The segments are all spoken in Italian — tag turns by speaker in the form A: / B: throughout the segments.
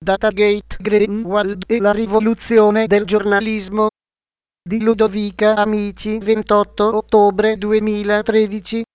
A: Datagate Greenwald e la rivoluzione del giornalismo di Ludovica Amici, 28 ottobre 2013.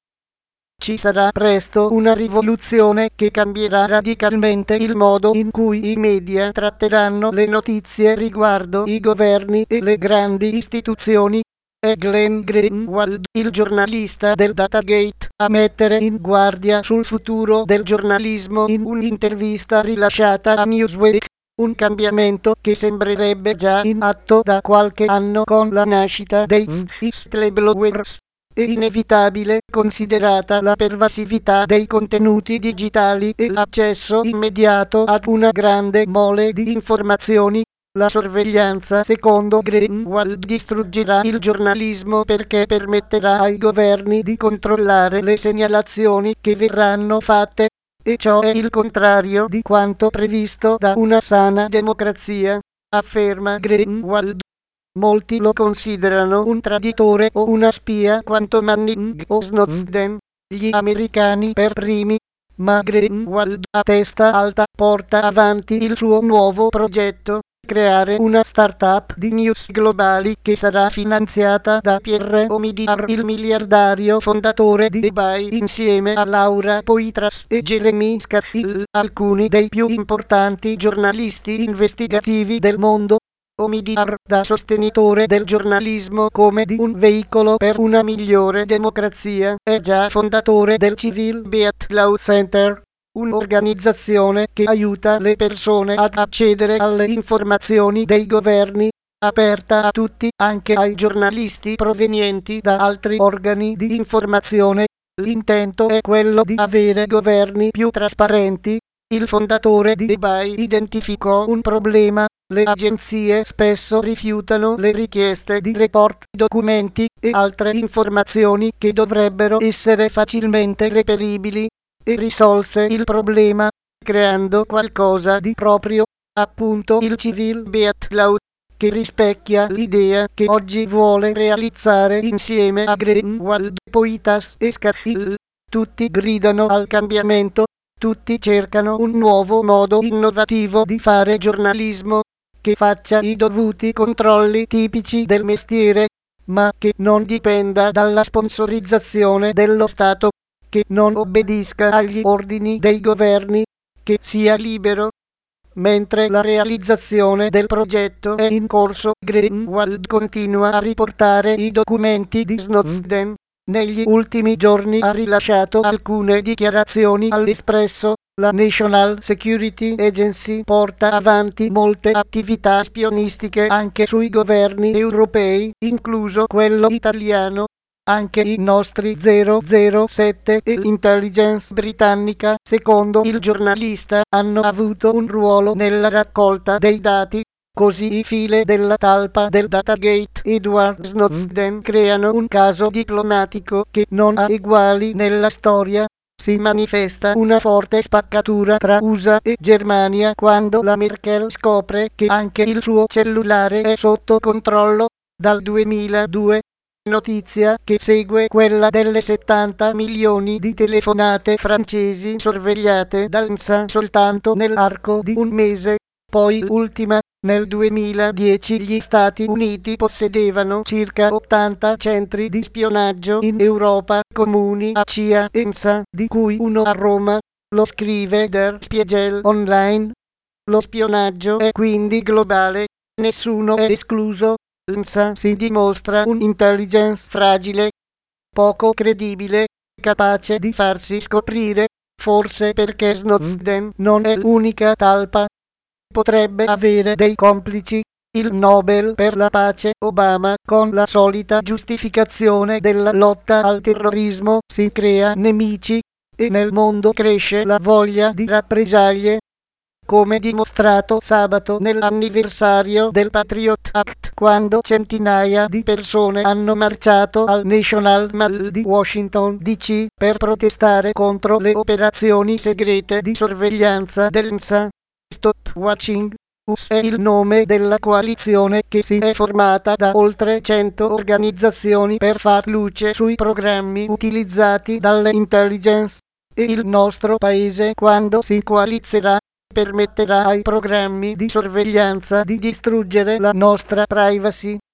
A: Ci sarà presto una rivoluzione che cambierà radicalmente il modo in cui i media tratteranno le notizie riguardo i governi e le grandi istituzioni. È Glenn Greenwald, il giornalista del Datagate, a mettere in guardia sul futuro del giornalismo in un'intervista rilasciata a Newsweek. Un cambiamento che sembrerebbe già in atto da qualche anno con la nascita dei whistleblowers. È inevitabile, considerata la pervasività dei contenuti digitali e l'accesso immediato ad una grande mole di informazioni. La sorveglianza, secondo Greenwald, distruggerà il giornalismo perché permetterà ai governi di controllare le segnalazioni che verranno fatte, e ciò è il contrario di quanto previsto da una sana democrazia, afferma Greenwald. Molti lo considerano un traditore o una spia quanto Manning o Snowden, gli americani per primi, ma Greenwald a testa alta porta avanti il suo nuovo progetto: creare una startup di news globali che sarà finanziata da Pierre Omidyar, il miliardario fondatore di eBay, insieme a Laura Poitras e Jeremy Scahill, alcuni dei più importanti giornalisti investigativi del mondo. Omidyar, da sostenitore del giornalismo come di un veicolo per una migliore democrazia, è già fondatore del Civil Beat Law Center, un'organizzazione che aiuta le persone ad accedere alle informazioni dei governi, aperta a tutti, anche ai giornalisti provenienti da altri organi di informazione. L'intento è quello di avere governi più trasparenti. Il fondatore di eBay identificò un problema: le agenzie spesso rifiutano le richieste di report, documenti e altre informazioni che dovrebbero essere facilmente reperibili, e risolse il problema creando qualcosa di proprio, appunto il Civil Beat Law, che rispecchia l'idea che oggi vuole realizzare insieme a Greenwald, Poitras e Scahill. Tutti gridano al cambiamento, tutti cercano un nuovo modo innovativo di fare giornalismo, che faccia i dovuti controlli tipici del mestiere, ma che non dipenda dalla sponsorizzazione dello Stato, che non obbedisca agli ordini dei governi, che sia libero. Mentre la realizzazione del progetto è in corso, Greenwald continua a riportare i documenti di Snowden. Negli ultimi giorni ha rilasciato alcune dichiarazioni all'Espresso. La National Security Agency porta avanti molte attività spionistiche anche sui governi europei, incluso quello italiano. Anche i nostri 007 e l'intelligence britannica, secondo il giornalista, hanno avuto un ruolo nella raccolta dei dati. Così i file della talpa del Datagate Edward Snowden creano un caso diplomatico che non ha eguali nella storia. Si manifesta una forte spaccatura tra USA e Germania quando la Merkel scopre che anche il suo cellulare è sotto controllo. Dal 2002, notizia che segue quella delle 70 milioni di telefonate francesi sorvegliate dall'NSA soltanto nell'arco di un mese. Poi l'ultima: nel 2010 gli Stati Uniti possedevano circa 80 centri di spionaggio in Europa, comuni a CIA e NSA, di cui uno a Roma. Lo scrive Der Spiegel Online. Lo spionaggio è quindi globale, nessuno è escluso. L'NSA si dimostra un'intelligence fragile, poco credibile, capace di farsi scoprire, forse perché Snowden non è l'unica talpa. Potrebbe avere dei complici. Il Nobel per la pace Obama, con la solita giustificazione della lotta al terrorismo, si crea nemici, e nel mondo cresce la voglia di rappresaglie. Come dimostrato sabato nell'anniversario del Patriot Act, quando centinaia di persone hanno marciato al National Mall di Washington DC per protestare contro le operazioni segrete di sorveglianza dell'NSA. Stop Watching Us è il nome della coalizione che si è formata da oltre 100 organizzazioni per far luce sui programmi utilizzati dalle intelligence, e il nostro paese, quando si coalizzerà, permetterà ai programmi di sorveglianza di distruggere la nostra privacy.